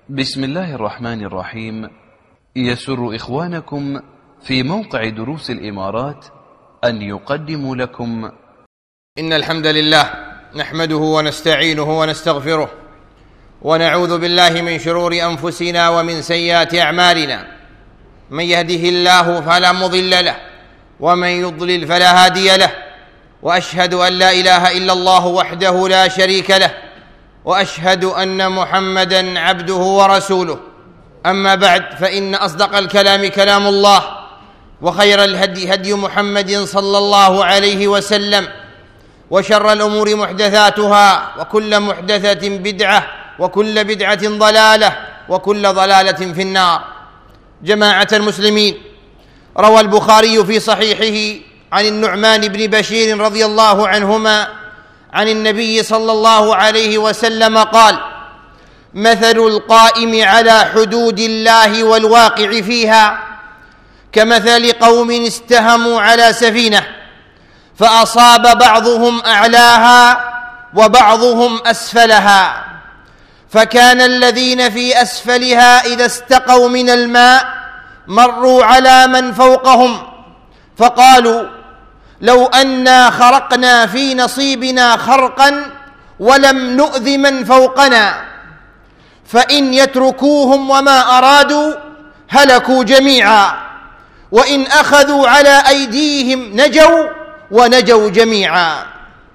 بسم الله الرحمن الرحيم. يسر إخوانكم في موقع دروس الإمارات أن يقدموا لكم إن الحمد لله نحمده ونستعينه ونستغفره ونعوذ بالله من شرور أنفسنا ومن سيئات أعمالنا. من يهده الله فلا مضل له ومن يضلل فلا هادي له، وأشهد أن لا إله إلا الله وحده لا شريك له، وأشهد أن محمدًا عبده ورسوله. أما بعد، فإن أصدق الكلام كلام الله، وخير الهدي هدي محمد صلى الله عليه وسلم، وشر الأمور محدثاتها، وكل محدثة بدعة، وكل بدعة ضلالة، وكل ضلالة في النار. جماعة المسلمين، روى البخاري في صحيحه عن النعمان بن بشير رضي الله عنهما عن النبي صلى الله عليه وسلم قال: مثل القائم على حدود الله والواقع فيها كمثل قوم استهموا على سفينة فأصاب بعضهم أعلاها وبعضهم أسفلها، فكان الذين في أسفلها إذا استقوا من الماء مروا على من فوقهم فقالوا: لو أنا خرقنا في نصيبنا خرقا ولم نؤذ من فوقنا، فإن يتركوهم وما أرادوا هلكوا جميعا، وإن أخذوا على أيديهم نجوا ونجوا جميعا.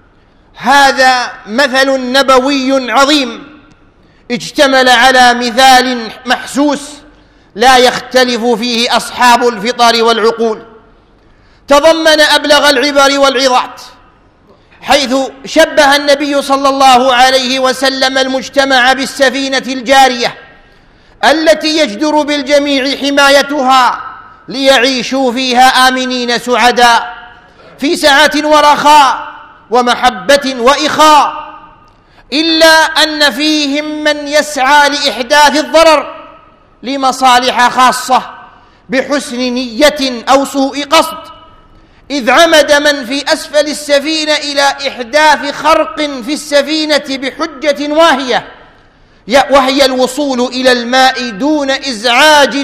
هذا مثل نبوي عظيم اشتمل على مثال محسوس لا يختلف فيه أصحاب الفطر والعقول، تضمن أبلغ العبر والعظات، حيث شبه النبي صلى الله عليه وسلم المجتمع بالسفينة الجارية التي يجدر بالجميع حمايتها ليعيشوا فيها آمنين سعداء في سعة ورخاء ومحبة وإخاء، إلا أن فيهم من يسعى لإحداث الضرر لمصالح خاصة بحسن نية أو سوء قصد، إذ عمد من في أسفل السفينة إلى إحداث خرق في السفينة بحجة واهية، وهي الوصول إلى الماء دون إزعاج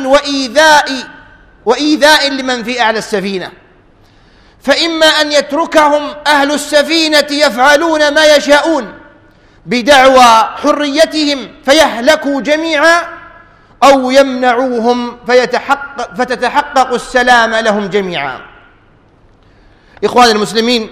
وإيذاء لمن في أعلى السفينة. فإما أن يتركهم أهل السفينة يفعلون ما يشاءون بدعوى حريتهم فيهلكوا جميعا، أو يمنعوهم فتتحقق السلام لهم جميعا. إخوان المسلمين،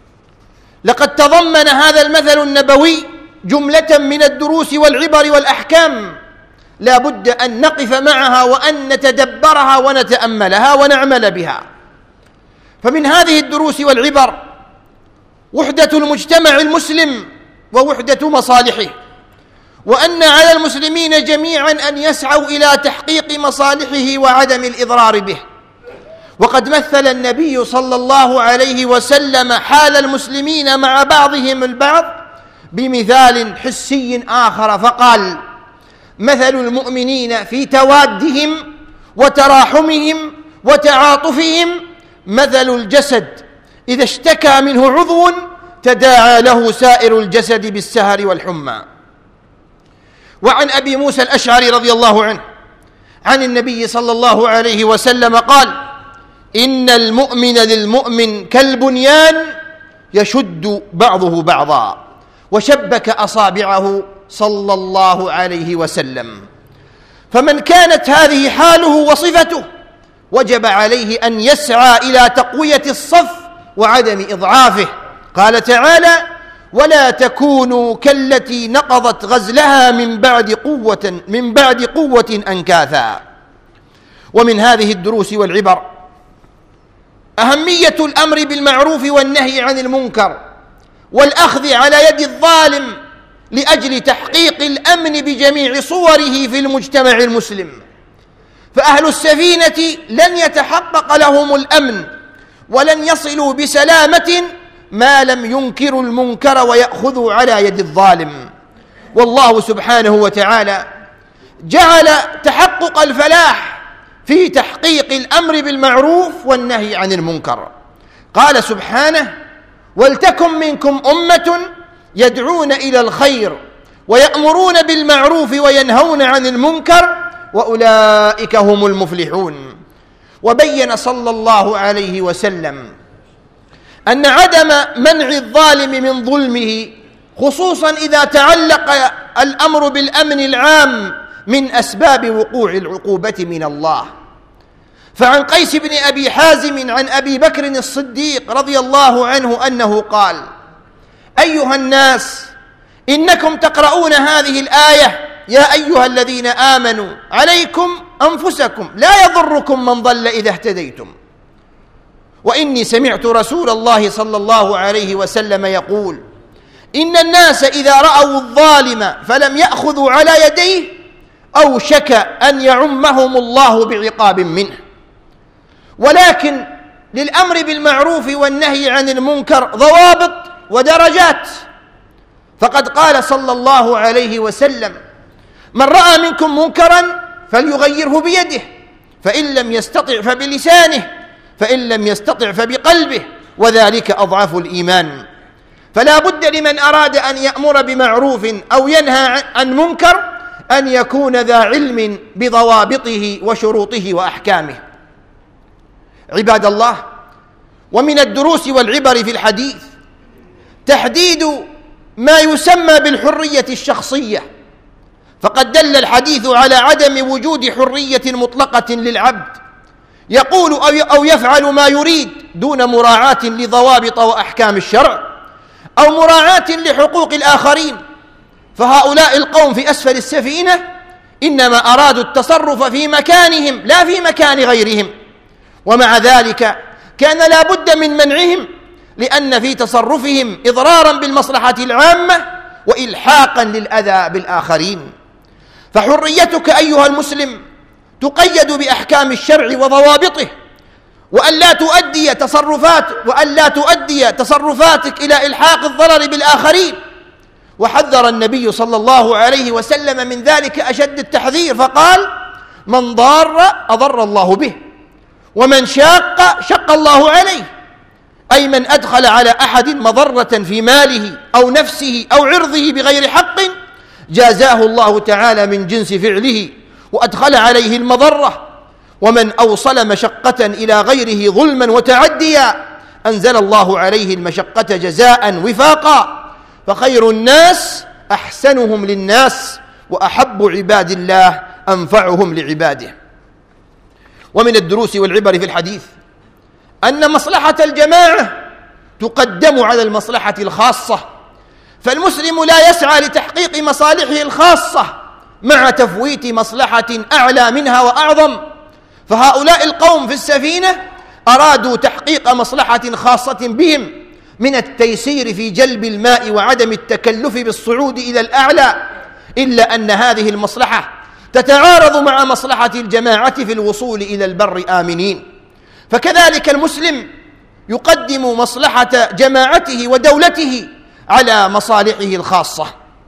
لقد تضمن هذا المثل النبوي جملة من الدروس والعبر والأحكام لا بد أن نقف معها وأن نتدبرها ونتأملها ونعمل بها. فمن هذه الدروس والعبر وحدة المجتمع المسلم ووحدة مصالحه، وأن على المسلمين جميعا أن يسعوا إلى تحقيق مصالحه وعدم الإضرار به. وقد مثل النبي صلى الله عليه وسلم حال المسلمين مع بعضهم البعض بمثال حسي آخر فقال: مثل المؤمنين في توادهم وتراحمهم وتعاطفهم مثل الجسد إذا اشتكى منه عضو تداعى له سائر الجسد بالسهر والحمى. وعن أبي موسى الأشعري رضي الله عنه عن النبي صلى الله عليه وسلم قال: إن المؤمن للمؤمن كالبنيان يشد بعضه بعضا، وشبك أصابعه صلى الله عليه وسلم. فمن كانت هذه حاله وصفته وجب عليه أن يسعى إلى تقوية الصف وعدم إضعافه. قال تعالى: ولا تكونوا كالتي نقضت غزلها من بعد قوة أنكاثا. ومن هذه الدروس والعبر أهمية الأمر بالمعروف والنهي عن المنكر والأخذ على يد الظالم لأجل تحقيق الأمن بجميع صوره في المجتمع المسلم. فأهل السفينة لن يتحقق لهم الأمن ولن يصلوا بسلامة ما لم ينكروا المنكر ويأخذوا على يد الظالم. والله سبحانه وتعالى جعل تحقق الفلاح في تحقيق الأمر بالمعروف والنهي عن المنكر. قال سبحانه: ولتكن منكم أمة يدعون إلى الخير ويأمرون بالمعروف وينهون عن المنكر وأولئك هم المفلحون. وبين صلى الله عليه وسلم أن عدم منع الظالم من ظلمه، خصوصا إذا تعلق الأمر بالأمن العام، من أسباب وقوع العقوبة من الله. فعن قيس بن أبي حازم عن أبي بكر الصديق رضي الله عنه أنه قال: أيها الناس، إنكم تقرؤون هذه الآية: يا أيها الذين آمنوا عليكم أنفسكم لا يضركم من ضل إذا اهتديتم. وإني سمعت رسول الله صلى الله عليه وسلم يقول: إن الناس إذا رأوا الظالم فلم يأخذوا على يديه أوشك أن يعمهم الله بعقاب منه. ولكن للأمر بالمعروف والنهي عن المنكر ضوابط ودرجات، فقد قال صلى الله عليه وسلم: من رأى منكم منكرا فليغيره بيده، فإن لم يستطع فبلسانه، فإن لم يستطع فبقلبه، وذلك أضعف الإيمان. فلا بد لمن أراد أن يأمر بمعروف أو ينهى عن منكر أن يكون ذا علم بضوابطه وشروطه وأحكامه. عباد الله، ومن الدروس والعبر في الحديث تحديد ما يسمى بالحرية الشخصية، فقد دل الحديث على عدم وجود حرية مطلقة للعبد يقول أو يفعل ما يريد دون مراعاة لضوابط وأحكام الشرع أو مراعاة لحقوق الآخرين. فهؤلاء القوم في أسفل السفينة إنما أرادوا التصرف في مكانهم لا في مكان غيرهم، ومع ذلك كان لا بد من منعهم، لأن في تصرفهم إضرارا بالمصلحة العامة وإلحاقا للأذى بالآخرين. فحريتك أيها المسلم تقيد بأحكام الشرع وضوابطه، وأن لا تؤدي تصرفاتك إلى إلحاق الضرر بالآخرين. وحذر النبي صلى الله عليه وسلم من ذلك أشد التحذير، فقال: من ضار أضر الله به، ومن شق الله عليه. أي من أدخل على أحد مضرة في ماله أو نفسه أو عرضه بغير حق جازاه الله تعالى من جنس فعله وأدخل عليه المضرة. ومن أوصل مشقة إلى غيره ظلما وتعديا أنزل الله عليه المشقة جزاء وفاقا. فخير الناس أحسنهم للناس، وأحب عباد الله أنفعهم لعباده. ومن الدروس والعبر في الحديث أن مصلحة الجماعة تقدم على المصلحة الخاصة، فالمسلم لا يسعى لتحقيق مصالحه الخاصة مع تفويت مصلحة أعلى منها وأعظم. فهؤلاء القوم في السفينة أرادوا تحقيق مصلحة خاصة بهم من التيسير في جلب الماء وعدم التكلف بالصعود إلى الأعلى، إلا أن هذه المصلحة تتعارض مع مصلحة الجماعة في الوصول إلى البر آمنين. فكذلك المسلم يقدم مصلحة جماعته ودولته على مصالحه الخاصة.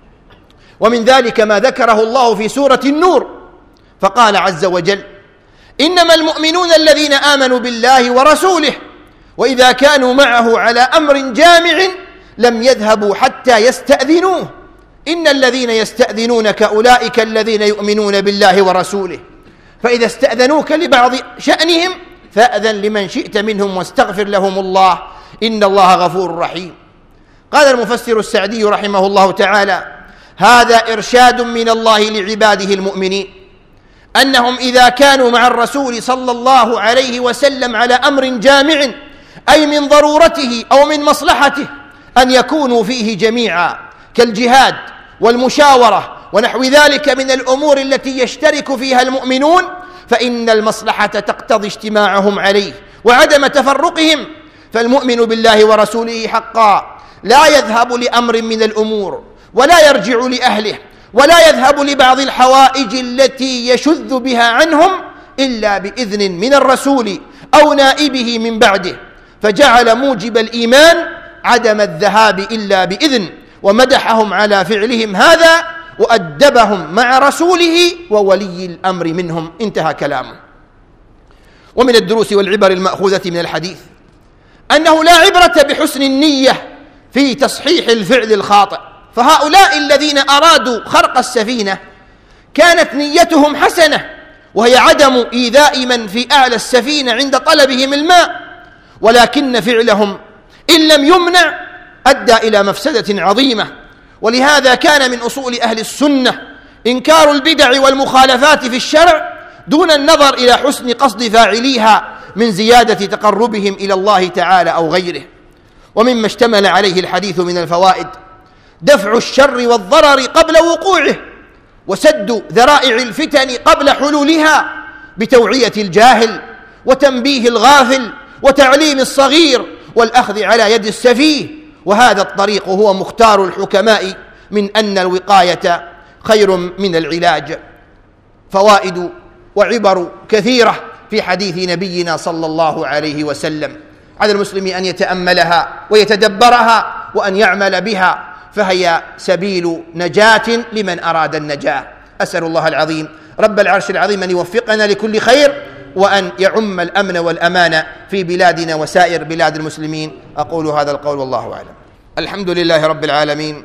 ومن ذلك ما ذكره الله في سورة النور، فقال عز وجل: إنما المؤمنون الذين آمنوا بالله ورسوله وإذا كانوا معه على أمر جامع لم يذهبوا حتى يستأذنوه إن الذين يستأذنونك أولئك الذين يؤمنون بالله ورسوله فإذا استأذنوك لبعض شأنهم فأذن لمن شئت منهم واستغفر لهم الله إن الله غفور رحيم. قال المفسر السعدي رحمه الله تعالى: هذا إرشاد من الله لعباده المؤمنين أنهم إذا كانوا مع الرسول صلى الله عليه وسلم على أمر جامع، أي من ضرورته أو من مصلحته، أن يكونوا فيه جميعا، كالجهاد والمشاورة ونحو ذلك من الأمور التي يشترك فيها المؤمنون، فإن المصلحة تقتضي اجتماعهم عليه وعدم تفرقهم. فالمؤمن بالله ورسوله حقا لا يذهب لأمر من الأمور ولا يرجع لأهله ولا يذهب لبعض الحوائج التي يشذ بها عنهم إلا بإذن من الرسول أو نائبه من بعده، فجعل موجب الإيمان عدم الذهاب إلا بإذن، ومدحهم على فعلهم هذا وأدبهم مع رسوله وولي الأمر منهم. انتهى كلامه. ومن الدروس والعبر المأخوذة من الحديث أنه لا عبرة بحسن النية في تصحيح الفعل الخاطئ، فهؤلاء الذين أرادوا خرق السفينة كانت نيتهم حسنة، وهي عدم إيذاء من في أعلى السفينة عند طلبهم الماء، ولكن فعلهم إن لم يمنع أدى إلى مفسدة عظيمة. ولهذا كان من أصول أهل السنة إنكار البدع والمخالفات في الشرع دون النظر إلى حسن قصد فاعليها من زيادة تقربهم إلى الله تعالى أو غيره. ومما اشتمل عليه الحديث من الفوائد دفع الشر والضرر قبل وقوعه، وسد ذرائع الفتن قبل حلولها بتوعية الجاهل وتنبيه الغافل وتعليم الصغير والأخذ على يد السفيه. وهذا الطريق هو مختار الحكماء من أن الوقاية خير من العلاج. فوائد وعبر كثيرة في حديث نبينا صلى الله عليه وسلم، على المسلم أن يتأملها ويتدبرها وأن يعمل بها، فهي سبيل نجاة لمن أراد النجاة. أسأل الله العظيم رب العرش العظيم أن يوفقنا لكل خير، وأن يعم الأمن والأمان في بلادنا وسائر بلاد المسلمين. أقول هذا القول والله أعلم. الحمد لله رب العالمين،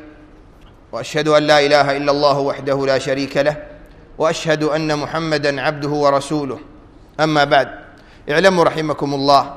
وأشهد أن لا إله إلا الله وحده لا شريك له، وأشهد أن محمدا عبده ورسوله. أما بعد، اعلموا رحمكم الله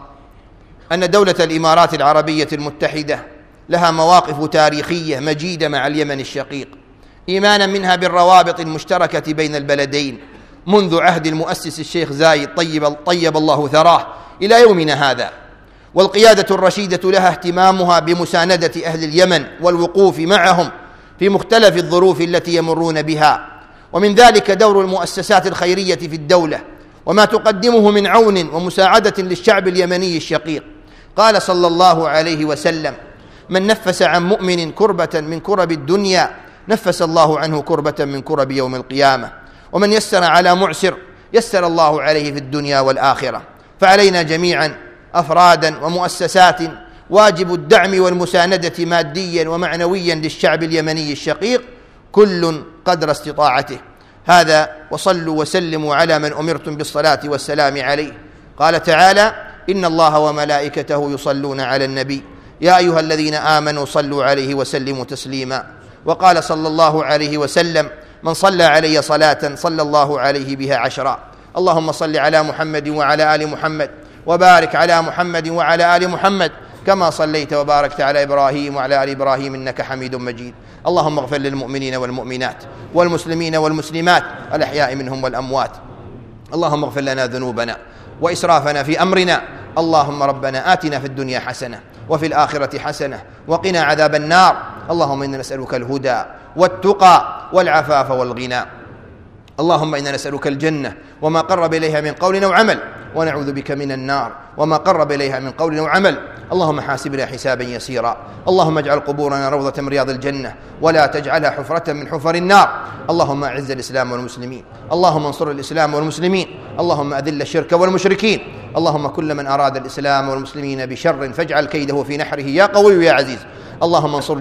أن دولة الإمارات العربية المتحدة لها مواقف تاريخية مجيدة مع اليمن الشقيق، إيمانا منها بالروابط المشتركة بين البلدين منذ عهد المؤسس الشيخ زايد طيب الله ثراه إلى يومنا هذا. والقيادة الرشيدة لها اهتمامها بمساندة أهل اليمن والوقوف معهم في مختلف الظروف التي يمرون بها، ومن ذلك دور المؤسسات الخيرية في الدولة وما تقدمه من عون ومساعدة للشعب اليمني الشقيق. قال صلى الله عليه وسلم: من نفس عن مؤمن كربة من كرب الدنيا نفس الله عنه كربة من كرب يوم القيامة، ومن يسر على معسر يسر الله عليه في الدنيا والآخرة. فعلينا جميعا أفرادا ومؤسسات واجب الدعم والمساندة ماديا ومعنويا للشعب اليمني الشقيق كل قدر استطاعته. هذا وصلوا وسلموا على من أمرتم بالصلاة والسلام عليه. قال تعالى: إن الله وملائكته يصلون على النبي يا أيها الذين آمنوا صلوا عليه وسلموا تسليما. وقال صلى الله عليه وسلم: من صلى علي صلاة صلى الله عليه بها 10. اللهم صل على محمد وعلى آل محمد، وبارك على محمد وعلى آل محمد كما صليت وباركت على إبراهيم وعلى آل إبراهيم إنك حميد مجيد. اللهم اغفر للمؤمنين والمؤمنات والمسلمين والمسلمات الأحياء منهم والأموات. اللهم اغفر لنا ذنوبنا وإسرافنا في أمرنا. اللهم ربنا آتنا في الدنيا حسنة وفي الآخرة حسنة وقنا عذاب النار. اللهم إنا نسألك الهدى والتقى والعفاف والغنى. اللهم إنا نسألك الجنة وما قرب إليها من قول أو عمل، ونعوذ بك من النار وما قرب إليها من قول أو عمل. اللهم حاسبنا حسابا يسيرا. اللهم اجعل قبورنا روضة من رياض الجنة ولا تجعلها حفرة من حفر النار. اللهم أعز الإسلام والمسلمين، اللهم انصر الإسلام والمسلمين، اللهم أذل الشرك والمشركين. اللهم كل من أراد الإسلام والمسلمين بشر فاجعل كيده في نحره يا قوي يا عزيز. اللهم انصر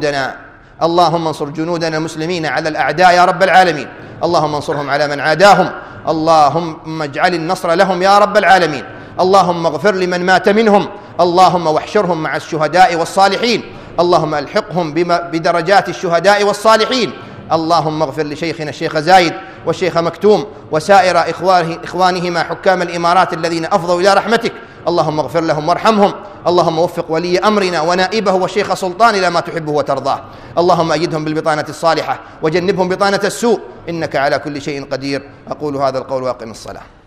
جنودنا المسلمين على الأعداء يا رب العالمين. اللهم انصرهم على من عاداهم. اللهم اجعل النصر لهم يا رب العالمين. اللهم اغفر لمن مات منهم. اللهم واحشرهم مع الشهداء والصالحين. اللهم الحقهم بدرجات الشهداء والصالحين. اللهم اغفر لشيخنا الشيخ زايد والشيخ مكتوم وسائر إخوانهما حكام الإمارات الذين أفضوا إلى رحمتك. اللهم اغفر لهم وارحمهم. اللهم وفق ولي أمرنا ونائبه والشيخ سلطان إلى ما تحبه وترضاه. اللهم أيدهم بالبطانة الصالحة وجنبهم بطانة السوء، إنك على كل شيء قدير. أقول هذا القول وأقم الصلاة.